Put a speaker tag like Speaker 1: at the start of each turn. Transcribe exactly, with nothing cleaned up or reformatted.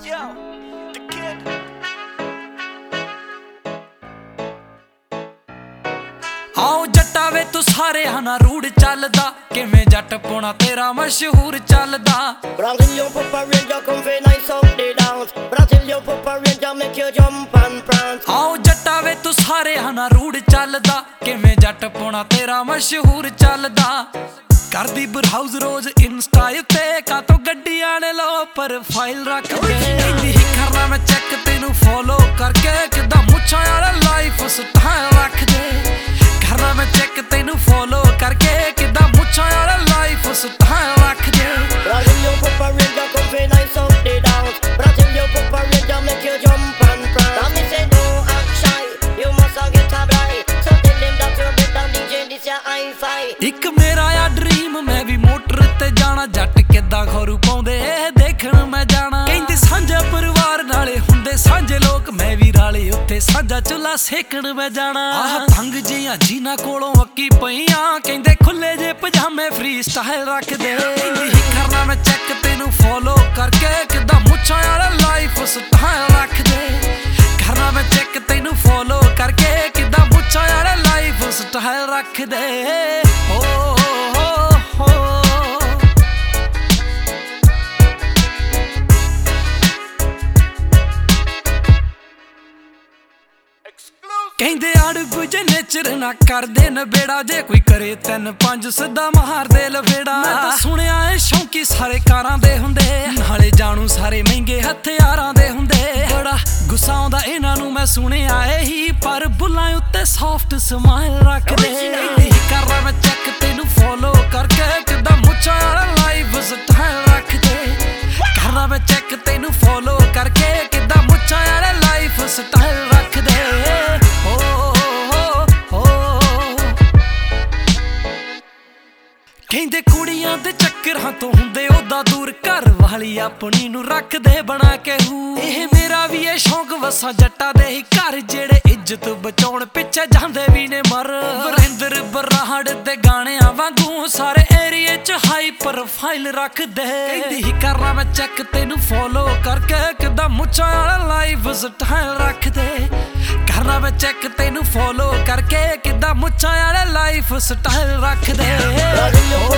Speaker 1: Yo, the kid.
Speaker 2: आओ जट्टा वे तू सारे हना रूढ़ चलदा किवें जट पोना तेरा मशहूर चलदा
Speaker 3: Brazilian Papa Ranger come fi nice up the dance. Brazilian Papa Ranger make you jump and prance.
Speaker 2: आओ जट्टा वे तू सारे हना रूढ़ चलदा किवें जट पोना तेरा मशहूर चलदा करदी ब्राउज रोज इंस्टा ते का तो गड्डियां ने लो प्रोफाइल रख दे इंदी ही करना मैं चेक तेनू फॉलो करके किदा मुच्छां वाला लाइफ स्टाइल रख दे करना मैं चेक तेनू फॉलो करके किदा मुच्छां वाला लाइफ स्टाइल रख दे
Speaker 3: Brazilian Papa Ranger come fi nice up the dance. Brazilian Papa Ranger make you jump and prance. And me say don't act shy, you must get a blind. So tell them that you're better D J, this your hi-fi.
Speaker 2: ਇੱਕ ਮੇਰਾ ਆ dream ਮੈਂ ਵੀ motor ਤੇ ਜਾਣਾ ਜੱਟ ਕਿੱਦਾਂ ਖਰੂ ਪਾਉਂਦੇ ਇਹ ਦੇਖਣ ਮੈਂ ਜਾਣਾ ਕਹਿੰਦੇ ਸਾਂਝਾ ਪਰਿਵਾਰ ਨਾਲੇ ਹੁੰਦੇ ਸਾਂਝੇ ਲੋਕ ਮੈਂ ਵੀ ਰਾਲੇ ਉੱਤੇ ਸਾਂਝਾ ਚੁੱਲਾ ਸੇਕਣ ਮੈਂ ਜਾਣਾ ਆਹ ਤੰਗ ਜੀਆਂ ਜੀਨਾ ਕੋਲੋਂ ਅੱਕੀ ਪਈਆਂ ਕਹਿੰਦੇ ਖੁੱਲੇ ਜੇ ਪਜਾਮੇ ਫ੍ਰੀ ਸਟਾਈਲ ਰੱਖਦੇ ਕਹਿੰਦੀ ਹੀ ਕਰਨਾ ਮੈਂ ਚੈੱਕ ਤੈਨੂੰ ਫੋਲੋ ਕਰਕੇ ਕਿੱਦਾਂ ਮੁੱਛਾਂ ਵਾਲਾ ਲਾਈਫ ਸਟਾਈਲ ਰੱਖਦੇ ਕਰਨਾ ਮੈਂ ਚੈੱਕ ਤੈਨੂੰ ਫੋਲੋ ਕਰਕੇ ਕਿੱਦਾਂ ਮੁੱਛਾਂ ਵਾਲਾ ਲਾਈਫ ਸਟਾਈਲ ਰੱਖਦੇ ਓ ਕਹਿੰਦੇ ਅੜਗੂ ਜੇ ਨੇਚਰ ਨਾ ਕਰਦੇ ਨਬੇੜਾ ਜੇ ਕੋਈ ਕਰੇ ਤਿੰਨ ਪੰਜ ਸਿੱਧਾ ਮਾਰਦੇ ਲਵੇੜਾ ਮੈਂ ਤਾਂ ਸੁਣਿਆ ਏ ਸ਼ੌਂਕੀ ਸਾਰੇ ਕਾਰਾਂ ਦੇ ਹੁੰਦੇ ਨਾਲੇ ਜਾਣੂ ਸਾਰੇ ਮਹਿੰਗੇ ਹਥਿਆਰਾਂ ਦੇ ਹੁੰਦੇ ਬੜਾ ਗੁੱਸਾ ਆਉਂਦਾ ਇਹਨਾਂ ਨੂੰ ਮੈਂ ਸੁਣਿਆ ਇਹੀ ਪਰ ਬੁੱਲਾਂ ਉੱਤੇ ਸੌਫਟ ਸਮਾਈਲ ਰੱਖਦੇ ਇਹੀ ਕਰਨਾ ਮੈਂ ਚੈੱਕ ਤੈਨੂੰ ਫੋਲੋ ਕਰਕੇ ਕਿੱਦਾਂ ਮੁੱਛਾਂ ਵਾਲਾ ਲਾਈਫ ਸਟਾਈਲ ਰੱਖਦੇ ਕਰਨਾ ਮੈਂ ਚੈੱਕ ਤੈਨੂੰ ਫੋਲੋ ਕਰਕੇ ਕਿੱਦਾਂ ਮੁੱਛਾਂ ਵਾਲਾ ਲਾਈਫ ਸਟਾਈਲ ਰੱਖਦੇ ਕਹਿੰਦੇ ਕੁੜੀਆਂ ਦੇ ਚੱਕਰਾਂ ਤੋਂ ਹੁੰਦੇ ਉਹਦਾ ਦੂਰ ਘਰ ਵਾਲੀ ਆਪਣੀ ਨੂੰ ਰੱਖਦੇ ਬਣਾ ਕੇ ਹੂ ਇਹ ਮੇਰਾ ਵੀ ਇਹ ਸ਼ੌਂਕ ਵਸਾ ਜੱਟਾਂ ਦੇ ਹੀ ਘਰ ਜਿਹੜੇ ਇੱਜ਼ਤ ਬਚਾਉਣ ਪਿੱਛੇ ਜਾਂਦੇ ਵੀ ਨੇ ਮਰ ਵਰਿੰਦਰ ਬਰਾੜ ਦੇ ਗਾਣਿਆਂ ਵਾਂਗੂ ਸਾਰੇ ਏਰੀਏ 'ਚ ਹਾਈ ਪ੍ਰੋਫਾਈਲ ਰੱਖਦੇ ਕਹਿੰਦੀ ਹੀ ਕਰਨਾ ਮੈਂ ਚੈੱਕ ਤੈਨੂੰ ਫੋਲੋ ਕਰਕੇ ਕਿੱਦਾਂ ਮੁੱਛਾਂ ਵਾਲਾ ਲਾਈਫ ਸਟਾਈਲ ਰੱਖਦੇ ਕਰਨਾ ਮੈਂ ਚੈੱਕ ਤੈਨੂੰ ਫੋਲੋ ਕਰਕੇ ਕਿੱਦਾਂ ਮੁੱਛਾਂ ਵਾਲਾ ਲਾਈਫ ਸਟਾਈਲ ਰੱਖਦੇ